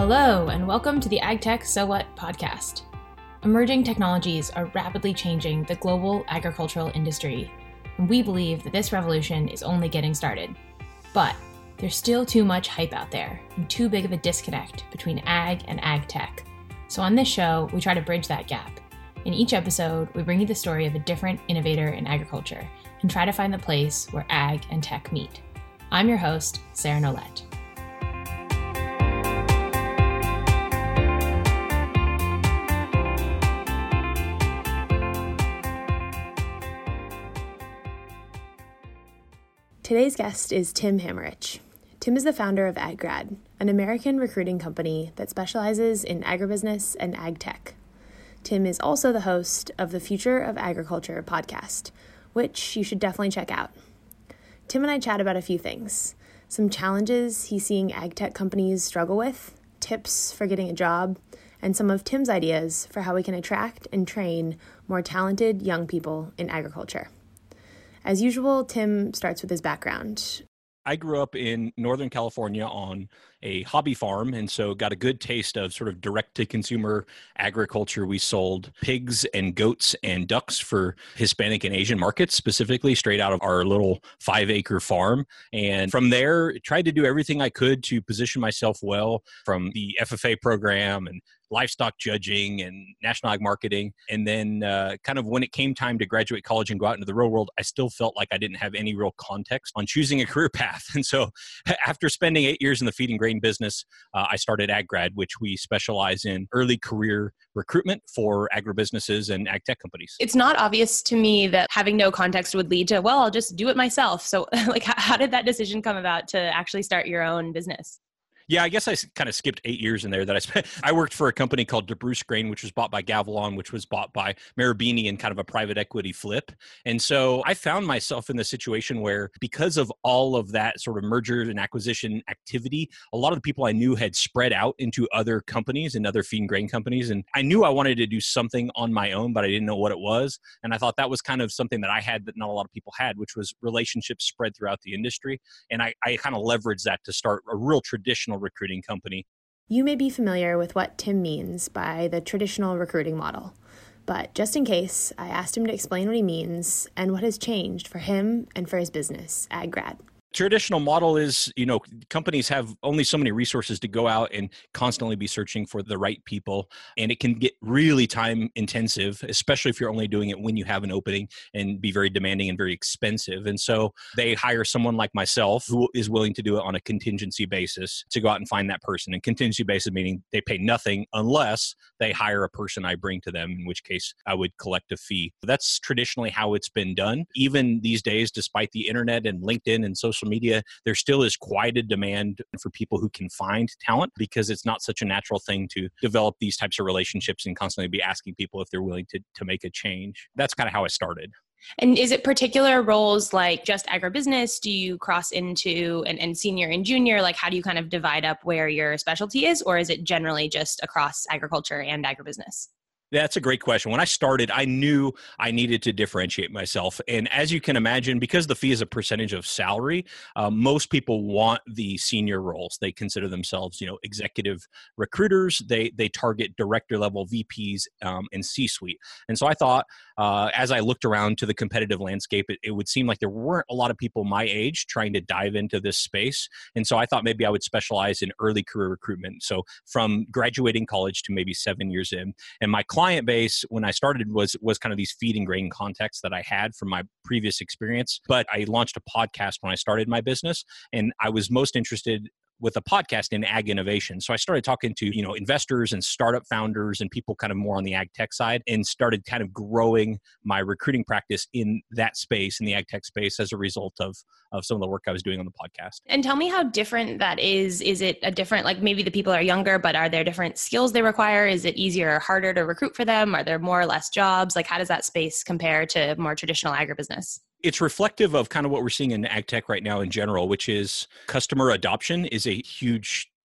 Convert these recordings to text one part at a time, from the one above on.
Hello, and welcome to the AgTech So What podcast. Emerging technologies are rapidly changing the global agricultural industry, and we believe that this revolution is only getting started. But there's still too much hype out there, and too big of a disconnect between ag and ag tech. So on this show, we try to bridge that gap. In each episode, we bring you the story of a different innovator in agriculture, and try to find the place where ag and tech meet. I'm your host, Sarah Nolette. Today's guest is Tim Hammerich. Tim is the founder of AgGrad, an American recruiting company that specializes in agribusiness and ag tech. Tim is also the host of the Future of Agriculture podcast, which you should definitely check out. Tim and I chat about a few things: some challenges he's seeing ag tech companies struggle with, tips for getting a job, and some of Tim's ideas for how we can attract and train more talented young people in agriculture. As usual, Tim starts with his background. I grew up in Northern California on a hobby farm, and so got a good taste of sort of direct-to-consumer agriculture. We sold pigs and goats and ducks for Hispanic and Asian markets, specifically straight out of our little 5-acre farm. And from there, tried to do everything I could to position myself well, from the FFA program and livestock judging and national ag marketing. And then kind of when it came time to graduate college and go out into the real world, I still felt like I didn't have any real context on choosing a career path. And so after spending 8 years in the feed and grain business, I started AgGrad, which we specialize in early career recruitment for agribusinesses and ag tech companies. It's not obvious to me that having no context would lead to, well, I'll just do it myself. So like, how did that decision come about to actually start your own business? Yeah, I guess I kind of skipped 8 years in there that I spent. I worked for a company called DeBruce Grain, which was bought by Gavilon, which was bought by Marubeni in kind of a private equity flip. And so I found myself in the situation where, because of all of that sort of merger and acquisition activity, a lot of the people I knew had spread out into other companies and other feed and grain companies. And I knew I wanted to do something on my own, but I didn't know what it was. And I thought that was kind of something that I had that not a lot of people had, which was relationships spread throughout the industry. And I kind of leveraged that to start a real traditional recruiting company. You may be familiar with what Tim means by the traditional recruiting model, but just in case, I asked him to explain what he means and what has changed for him and for his business, AgGrad. Traditional model is, companies have only so many resources to go out and constantly be searching for the right people. And it can get really time intensive, especially if you're only doing it when you have an opening, and be very demanding and very expensive. And so they hire someone like myself who is willing to do it on a contingency basis to go out and find that person. And contingency basis meaning they pay nothing unless they hire a person I bring to them, in which case I would collect a fee. That's traditionally how it's been done. Even these days, despite the internet and LinkedIn and social media, there still is quite a demand for people who can find talent, because it's not such a natural thing to develop these types of relationships and constantly be asking people if they're willing to make a change. That's kind of how I started. And is it particular roles like just agribusiness? Do you cross into and senior and junior? Like, how do you kind of divide up where your specialty is? Or is it generally just across agriculture and agribusiness? That's a great question. When I started, I knew I needed to differentiate myself. And as you can imagine, because the fee is a percentage of salary, most people want the senior roles. They consider themselves, executive recruiters. They target director level VPs and C-suite. And so I thought, as I looked around to the competitive landscape, it would seem like there weren't a lot of people my age trying to dive into this space. And so I thought maybe I would specialize in early career recruitment. So from graduating college to maybe 7 years in. And my client base when I started was kind of these feed and grain contexts that I had from my previous experience. But I launched a podcast when I started my business, and I was most interested with a podcast in ag innovation. So I started talking to, investors and startup founders and people kind of more on the ag tech side, and started kind of growing my recruiting practice in that space, in the ag tech space, as a result of some of the work I was doing on the podcast. And tell me how different that is. Is it a different, like maybe the people are younger, but are there different skills they require? Is it easier or harder to recruit for them? Are there more or less jobs? Like, how does that space compare to more traditional agribusiness? It's reflective of kind of what we're seeing in ag tech right now in general, which is customer adoption is a huge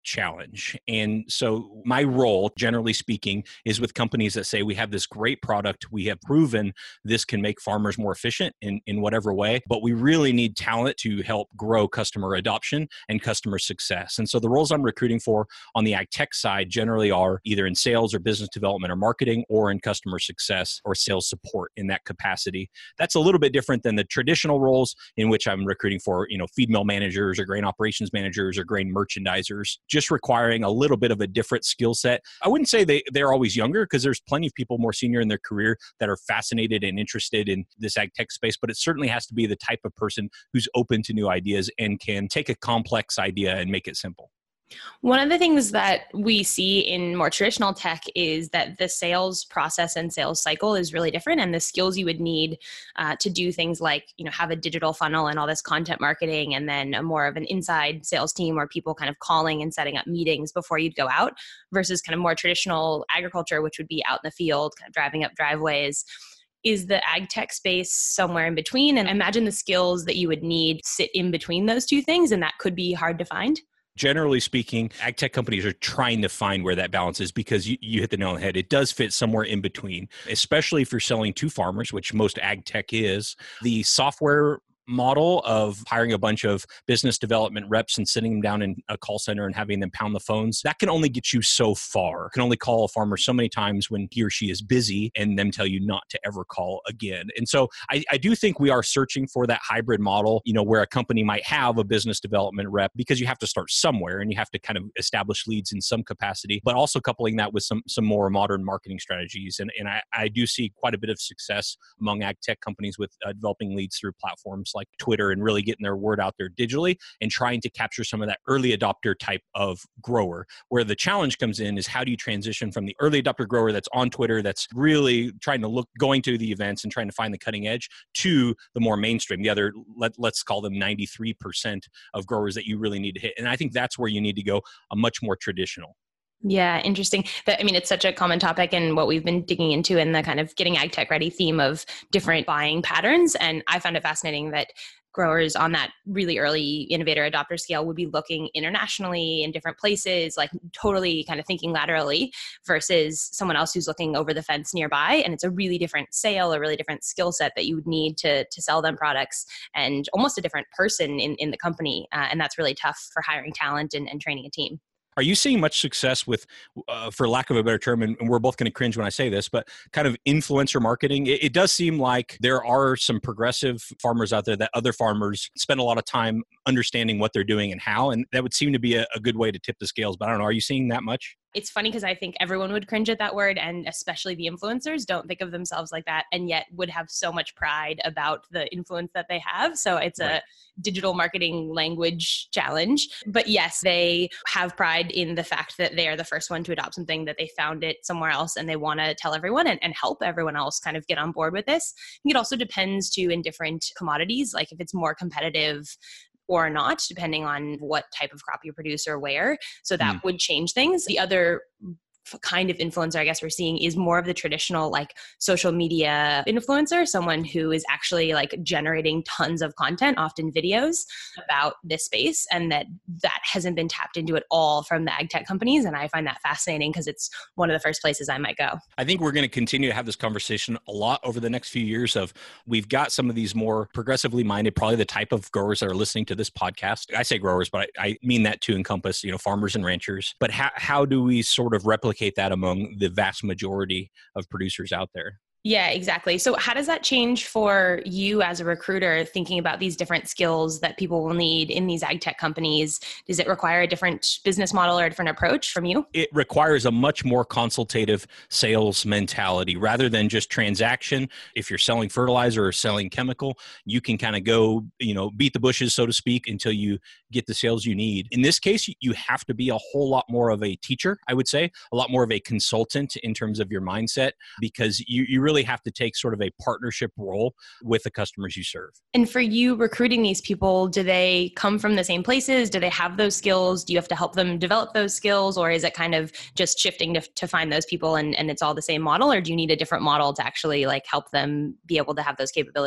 challenge. And so my role, generally speaking, is with companies that say we have this great product, we have proven this can make farmers more efficient in whatever way, but we really need talent to help grow customer adoption and customer success. And so the roles I'm recruiting for on the ag tech side generally are either in sales or business development or marketing, or in customer success or sales support in that capacity. That's a little bit different than the traditional roles in which I'm recruiting for, feed mill managers or grain operations managers or grain merchandisers, just requiring a little bit of a different skill set. I wouldn't say they're always younger, because there's plenty of people more senior in their career that are fascinated and interested in this ag tech space, but it certainly has to be the type of person who's open to new ideas and can take a complex idea and make it simple. One of the things that we see in more traditional tech is that the sales process and sales cycle is really different, and the skills you would need to do things like, have a digital funnel and all this content marketing, and then a more of an inside sales team or people kind of calling and setting up meetings before you'd go out, versus kind of more traditional agriculture, which would be out in the field, kind of driving up driveways. Is the ag tech space somewhere in between? And I imagine the skills that you would need sit in between those two things, and that could be hard to find. Generally speaking, ag tech companies are trying to find where that balance is, because you hit the nail on the head. It does fit somewhere in between, especially if you're selling to farmers, which most ag tech is. The software model of hiring a bunch of business development reps and sitting them down in a call center and having them pound the phones, that can only get you so far. You can only call a farmer so many times when he or she is busy, and them tell you not to ever call again. And so I do think we are searching for that hybrid model, where a company might have a business development rep, because you have to start somewhere and you have to kind of establish leads in some capacity, but also coupling that with some more modern marketing strategies. And I do see quite a bit of success among ag tech companies with developing leads through platforms like Twitter, and really getting their word out there digitally and trying to capture some of that early adopter type of grower. Where the challenge comes in is, how do you transition from the early adopter grower that's on Twitter, that's really trying to going to the events and trying to find the cutting edge, to the more mainstream, the other, let's call them 93% of growers that you really need to hit. And I think that's where you need to go a much more traditional. Yeah, interesting. It's such a common topic, and what we've been digging into in the kind of getting ag tech ready theme of different buying patterns. And I found it fascinating that growers on that really early innovator adopter scale would be looking internationally in different places, like totally kind of thinking laterally, versus someone else who's looking over the fence nearby. And it's a really different sale, a really different skill set that you would need to sell them products, and almost a different person in the company. And that's really tough for hiring talent and training a team. Are you seeing much success with, for lack of a better term, and we're both going to cringe when I say this, but kind of influencer marketing? It does seem like there are some progressive farmers out there that other farmers spend a lot of time understanding what they're doing and how, and that would seem to be a good way to tip the scales. But I don't know, are you seeing that much? It's funny because I think everyone would cringe at that word, and especially the influencers don't think of themselves like that, and yet would have so much pride about the influence that they have. So it's right. A digital marketing language challenge. But yes, they have pride in the fact that they are the first one to adopt something, that they found it somewhere else, and they want to tell everyone and help everyone else kind of get on board with this. I think it also depends too in different commodities, like if it's more competitive or not, depending on what type of crop you produce or where. So that would change things. The other kind of influencer I guess we're seeing is more of the traditional like social media influencer, someone who is actually like generating tons of content, often videos about this space, and that hasn't been tapped into at all from the ag tech companies. And I find that fascinating because it's one of the first places I might go. I think we're going to continue to have this conversation a lot over the next few years of, we've got some of these more progressively minded, probably the type of growers that are listening to this podcast. I say growers, but I mean that to encompass, farmers and ranchers. But how do we sort of replicate that among the vast majority of producers out there? Yeah, exactly. So how does that change for you as a recruiter, thinking about these different skills that people will need in these ag tech companies? Does it require a different business model or a different approach from you? It requires a much more consultative sales mentality rather than just transaction. If you're selling fertilizer or selling chemical, you can kind of go, beat the bushes, so to speak, until you get the sales you need. In this case, you have to be a whole lot more of a teacher, I would say, a lot more of a consultant in terms of your mindset, because you really have to take sort of a partnership role with the customers you serve. And for you recruiting these people, do they come from the same places? Do they have those skills? Do you have to help them develop those skills? Or is it kind of just shifting to find those people and it's all the same model? Or do you need a different model to actually like help them be able to have those capabilities?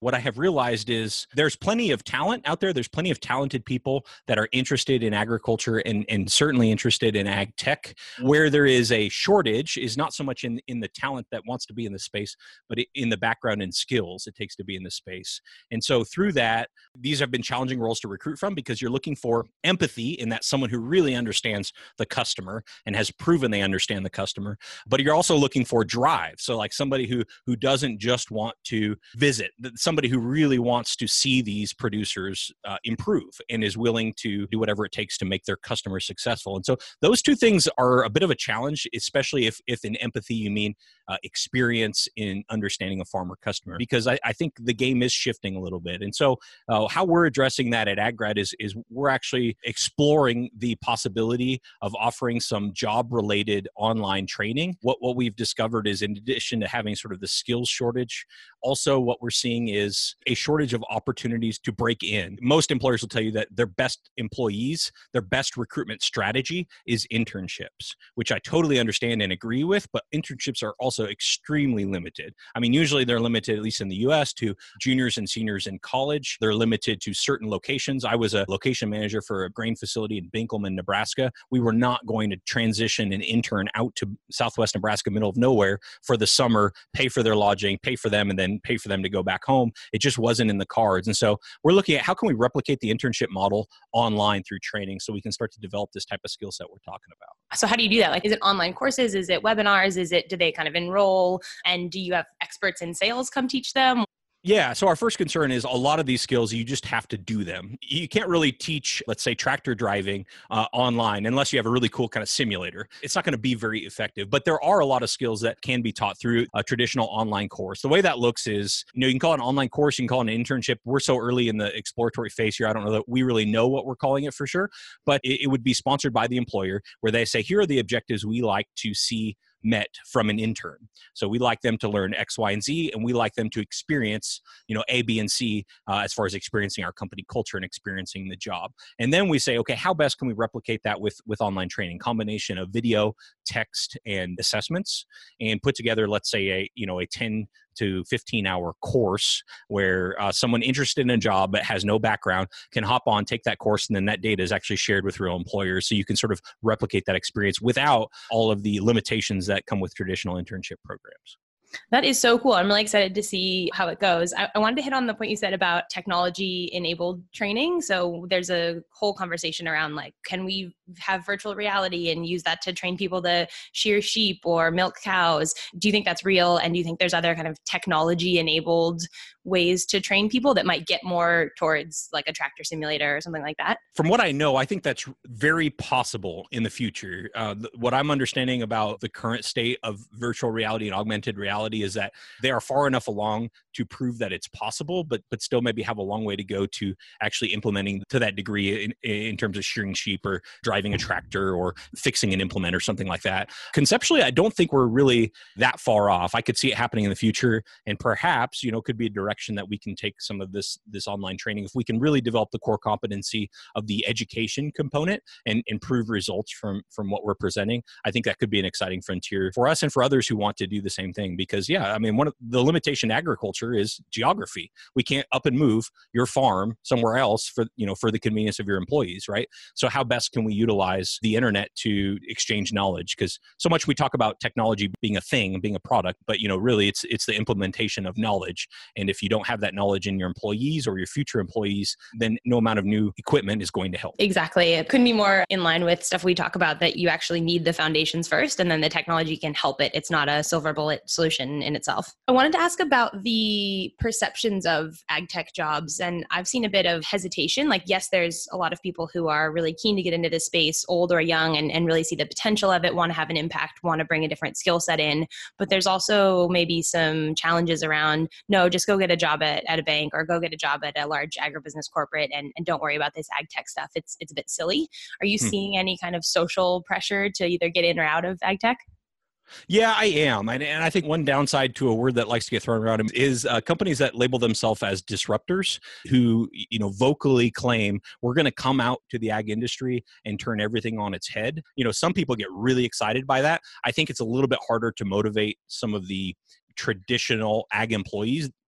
what I have realized is there's plenty of talent out there. There's plenty of talented people that are interested in agriculture and certainly interested in ag tech. Where there is a shortage is not so much in the talent that wants to be in the space, but in the background and skills it takes to be in the space. And so through that, these have been challenging roles to recruit from because you're looking for empathy in that someone who really understands the customer and has proven they understand the customer, but you're also looking for drive. So like somebody who doesn't just want to visit, somebody who really wants to see these producers improve and is willing to do whatever it takes to make their customers successful. And so those two things are a bit of a challenge, especially if in empathy you mean experience in understanding a farmer customer, because I think the game is shifting a little bit. And so how we're addressing that at AgGrad is we're actually exploring the possibility of offering some job-related online training. What we've discovered is, in addition to having sort of the skills shortage, also what we're seeing is a shortage of opportunities to break in. Most employers will tell you that their best employees, their best recruitment strategy is internships, which I totally understand and agree with, but internships are also extremely limited. I mean, usually they're limited, at least in the US, to juniors and seniors in college. They're limited to certain locations. I was a location manager for a grain facility in Binkelman, Nebraska. We were not going to transition an intern out to Southwest Nebraska, middle of nowhere, for the summer, pay for their lodging, pay for them, and then pay for them to go back home. It just wasn't in the cards. And so we're looking at how can we replicate the internship model online through training so we can start to develop this type of skill set we're talking about. So how do you do that? Like, is it online courses? Is it webinars? Do they kind of enroll? And do you have experts in sales come teach them? Yeah. So our first concern is a lot of these skills, you just have to do them. You can't really teach, let's say, tractor driving online unless you have a really cool kind of simulator. It's not going to be very effective. But there are a lot of skills that can be taught through a traditional online course. The way that looks is, you can call it an online course, you can call it an internship. We're so early in the exploratory phase here, I don't know that we really know what we're calling it for sure. But it would be sponsored by the employer, where they say, here are the objectives we like to see met from an intern. So we like them to learn X, Y, and Z, and we like them to experience, A, B, and C as far as experiencing our company culture and experiencing the job. And then we say, okay, how best can we replicate that with online training? Combination of video, text, and assessments, and put together, let's say, a 10 to 15-hour course where someone interested in a job but has no background can hop on, take that course, and then that data is actually shared with real employers. So you can sort of replicate that experience without all of the limitations that come with traditional internship programs. That is so cool. I'm really excited to see how it goes. I wanted to hit on the point you said about technology-enabled training. So there's a whole conversation around, like, can we have virtual reality and use that to train people to shear sheep or milk cows? Do you think that's real? And do you think there's other kind of technology-enabled ways to train people that might get more towards like a tractor simulator or something like that? From what I know, I think that's very possible in the future. What I'm understanding about the current state of virtual reality and augmented reality is that they are far enough along to prove that it's possible, but still maybe have a long way to go to actually implementing to that degree in terms of shearing sheep or driving a tractor or fixing an implement or something like that. Conceptually, I don't think we're really that far off. I could see it happening in the future, and perhaps, could be a direction that we can take some of this online training if we can really develop the core competency of the education component and improve results from what we're presenting. I think that could be an exciting frontier for us and for others who want to do the same thing. Because one of the limitation in agriculture is geography. We can't up and move your farm somewhere else for the convenience of your employees, right? So how best can we utilize the internet to exchange knowledge? Because so much we talk about technology being a thing, being a product, but really it's the implementation of knowledge. And if you don't have that knowledge in your employees or your future employees, then no amount of new equipment is going to help. Exactly. It couldn't be more in line with stuff we talk about, that you actually need the foundations first, and then the technology can help it. It's not a silver bullet solution in itself. I wanted to ask about the perceptions of ag tech jobs, and I've seen a bit of hesitation. Like, yes, there's a lot of people who are really keen to get into this space, old or young, and really see the potential of it, want to have an impact, want to bring a different skill set in. But there's also maybe some challenges around, no, just go get a job at a bank or go get a job at a large agribusiness corporate and don't worry about this ag tech stuff. It's a bit silly. Are you seeing any kind of social pressure to either get in or out of ag tech? Yeah, I am. And I think one downside to a word that likes to get thrown around is companies that label themselves as disruptors who, vocally claim we're going to come out to the ag industry and turn everything on its head. Some people get really excited by that. I think it's a little bit harder to motivate some of the traditional ag employees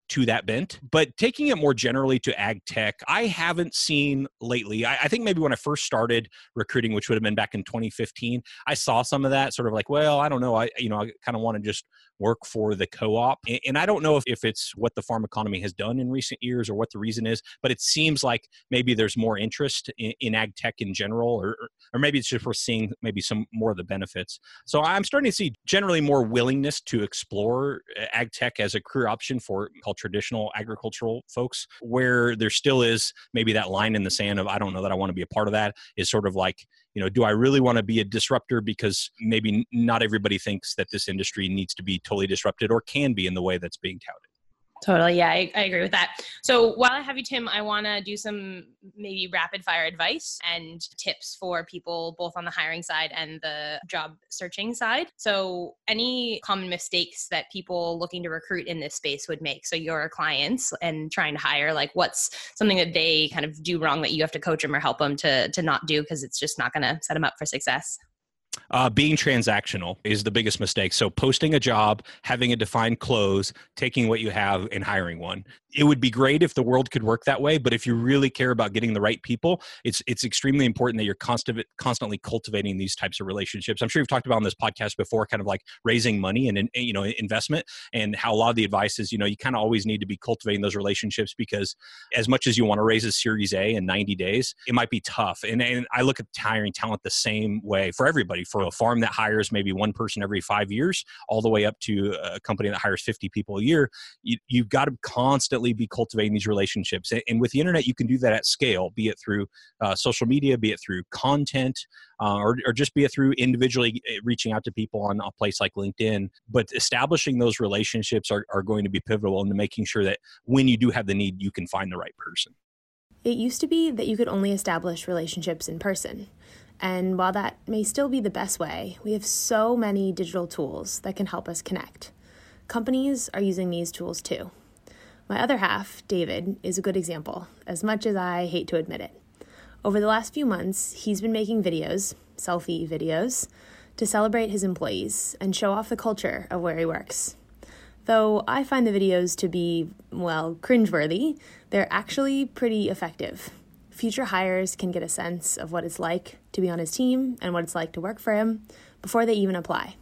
to that bent. But taking it more generally to ag tech, I haven't seen lately. I think maybe when I first started recruiting, which would have been back in 2015, I saw some of that sort of like, well, I don't know. I kind of want to just work for the co-op. And I don't know if it's what the farm economy has done in recent years or what the reason is, but it seems like maybe there's more interest in ag tech in general, or maybe it's just we're seeing maybe some more of the benefits. So I'm starting to see generally more willingness to explore ag tech as a career option for traditional agricultural folks, where there still is maybe that line in the sand of, I don't know that I want to be a part of that, is sort of like, do I really want to be a disruptor? Because maybe not everybody thinks that this industry needs to be totally disrupted or can be in the way that's being touted. Totally. Yeah, I agree with that. So while I have you, Tim, I want to do some maybe rapid fire advice and tips for people both on the hiring side and the job searching side. So any common mistakes that people looking to recruit in this space would make. So your clients and trying to hire, like what's something that they kind of do wrong that you have to coach them or help them to not do because it's just not going to set them up for success? Being transactional is the biggest mistake. So posting a job, having a defined close, taking what you have and hiring one. It would be great if the world could work that way, but if you really care about getting the right people, it's extremely important that you're constantly cultivating these types of relationships. I'm sure you've talked about on this podcast before, kind of like raising money and investment, and how a lot of the advice is, you kind of always need to be cultivating those relationships, because as much as you want to raise a Series A in 90 days, it might be tough. And I look at hiring talent the same way for everybody, for a farm that hires maybe one person every 5 years, all the way up to a company that hires 50 people a year. You've got to constantly be cultivating these relationships. And with the internet, you can do that at scale, be it through social media, be it through content, or just be it through individually reaching out to people on a place like LinkedIn. But establishing those relationships are going to be pivotal into making sure that when you do have the need, you can find the right person. It used to be that you could only establish relationships in person. And while that may still be the best way, we have so many digital tools that can help us connect. Companies are using these tools too. My other half, David, is a good example, as much as I hate to admit it. Over the last few months, he's been making videos, selfie videos, to celebrate his employees and show off the culture of where he works. Though I find the videos to be, well, cringeworthy, they're actually pretty effective. Future hires can get a sense of what it's like to be on his team and what it's like to work for him before they even apply.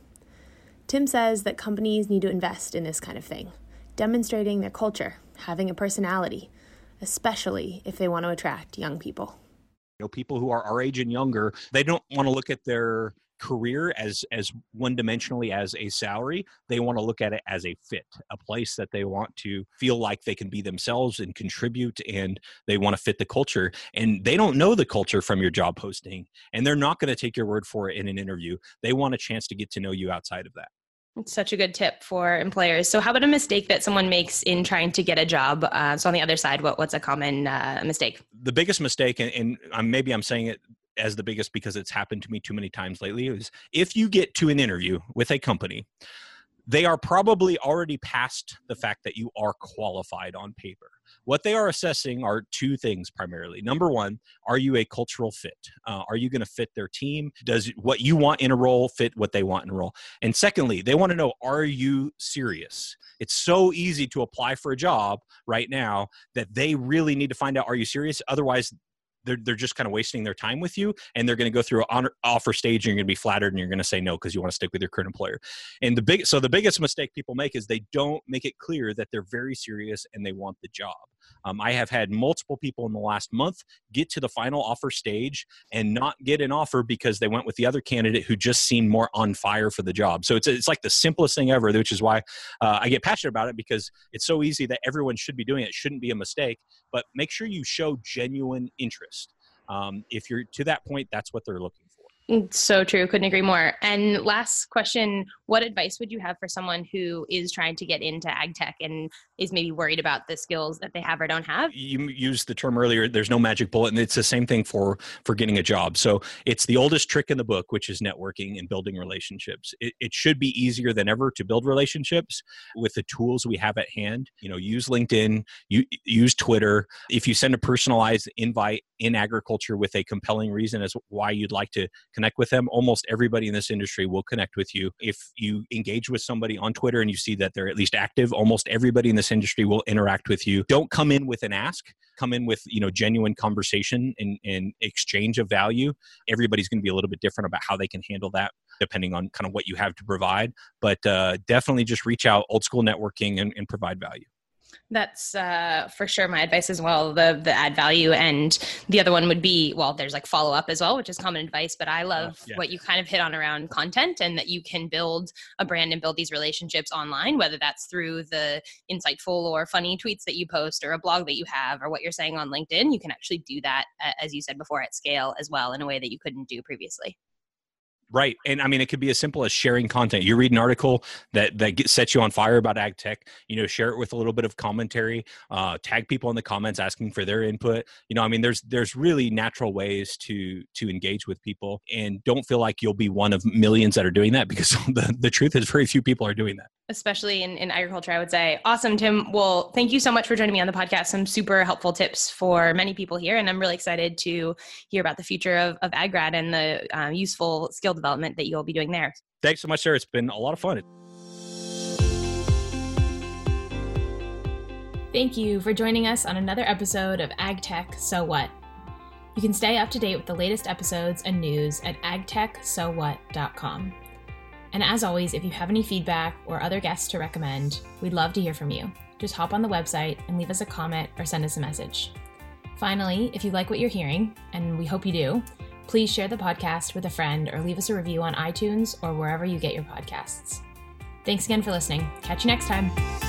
Tim says that companies need to invest in this kind of thing, demonstrating their culture, having a personality, especially if they want to attract young people. People who are our age and younger, they don't want to look at their career as one-dimensionally as a salary. They want to look at it as a fit, a place that they want to feel like they can be themselves and contribute, and they want to fit the culture. And they don't know the culture from your job posting, and they're not going to take your word for it in an interview. They want a chance to get to know you outside of that. It's such a good tip for employers. So how about a mistake that someone makes in trying to get a job? So on the other side, what's a common mistake? The biggest mistake, and maybe I'm saying it as the biggest because it's happened to me too many times lately, is if you get to an interview with a company, they are probably already past the fact that you are qualified on paper. What they are assessing are two things primarily. Number one, are you a cultural fit? Are you going to fit their team? Does what you want in a role fit what they want in a role? And secondly, they want to know, are you serious? It's so easy to apply for a job right now that they really need to find out, are you serious? Otherwise, they're just kind of wasting their time with you, and they're going to go through an offer stage, and you're going to be flattered, and you're going to say no because you want to stick with your current employer. And the biggest mistake people make is they don't make it clear that they're very serious and they want the job. I have had multiple people in the last month get to the final offer stage and not get an offer because they went with the other candidate who just seemed more on fire for the job. So it's like the simplest thing ever, which is why I get passionate about it, because it's so easy that everyone should be doing it. It shouldn't be a mistake, but make sure you show genuine interest. If you're to that point, that's what they're looking for. So true. Couldn't agree more. And last question, what advice would you have for someone who is trying to get into ag tech and is maybe worried about the skills that they have or don't have? You used the term earlier, there's no magic bullet, and it's the same thing for getting a job. So it's the oldest trick in the book, which is networking and building relationships. It should be easier than ever to build relationships with the tools we have at hand. Use LinkedIn, use Twitter. If you send a personalized invite in agriculture with a compelling reason as why you'd like to connect with them, almost everybody in this industry will connect with you. If you engage with somebody on Twitter and you see that they're at least active, almost everybody in this industry will interact with you. Don't come in with an ask. Come in with, genuine conversation and exchange of value. Everybody's going to be a little bit different about how they can handle that depending on kind of what you have to provide. But definitely just reach out, old school networking, and provide value. That's for sure my advice as well, the add value. And the other one would be, there's like follow up as well, which is common advice. But I love what you kind of hit on around content, and that you can build a brand and build these relationships online, whether that's through the insightful or funny tweets that you post or a blog that you have or what you're saying on LinkedIn. You can actually do that, as you said before, at scale as well in a way that you couldn't do previously. Right. And I mean, it could be as simple as sharing content. You read an article that sets you on fire about ag tech, share it with a little bit of commentary, tag people in the comments asking for their input. There's really natural ways to engage with people, and don't feel like you'll be one of millions that are doing that, because the truth is very few people are doing that. Especially in agriculture, I would say. Awesome, Tim. Well, thank you so much for joining me on the podcast. Some super helpful tips for many people here. And I'm really excited to hear about the future of AgGrad and the useful skill development that you'll be doing there. Thanks so much, Sarah. It's been a lot of fun. Thank you for joining us on another episode of AgTech So What. You can stay up to date with the latest episodes and news at agtechsowhat.com. And as always, if you have any feedback or other guests to recommend, we'd love to hear from you. Just hop on the website and leave us a comment or send us a message. Finally, if you like what you're hearing, and we hope you do, please share the podcast with a friend or leave us a review on iTunes or wherever you get your podcasts. Thanks again for listening. Catch you next time.